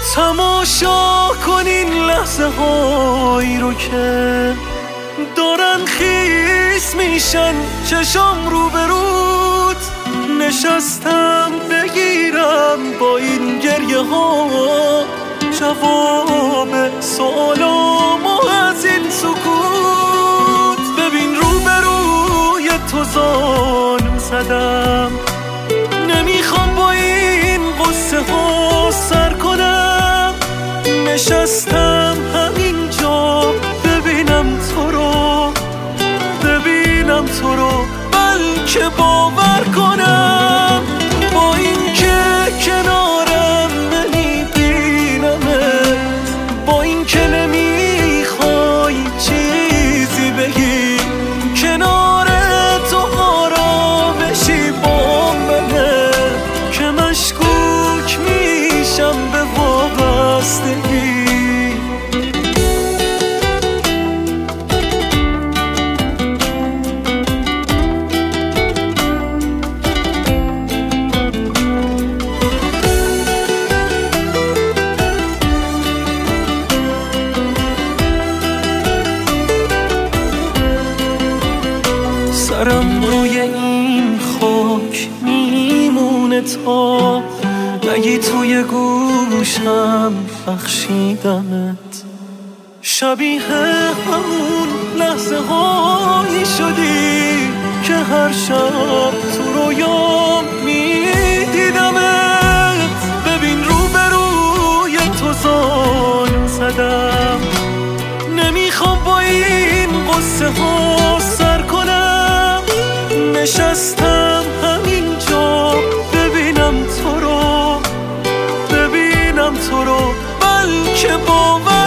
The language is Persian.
تماشا کن این لحظه هایی رو که دارن خیس میشن چشام روبروت. نشستم بگیرم با این گریه ها جواب سوالامو از این سکوت. ببین روبروی تو زانو زدم، نمیخوام با این قصه ها سر کنم. نشستم همینجا ببینم تو رو بلکه باور کنم. با این که کنارم نمیبینمت، با این که نمیخوای چیزی بگی، کنار تو آرامشی با منه که مشکوک میشم به وابستگی. سرم روی این خاک میمونه تا نگی توی گوشم بخشیدمت. شبیه همون لحظه هایی شدی که هر شب تو رویام میدیدمت. ببین روبروی تو زانو زدم، نمیخوام با این قصه ها سر کنم. نشستم همینجا ببینم تو رو بلکه باور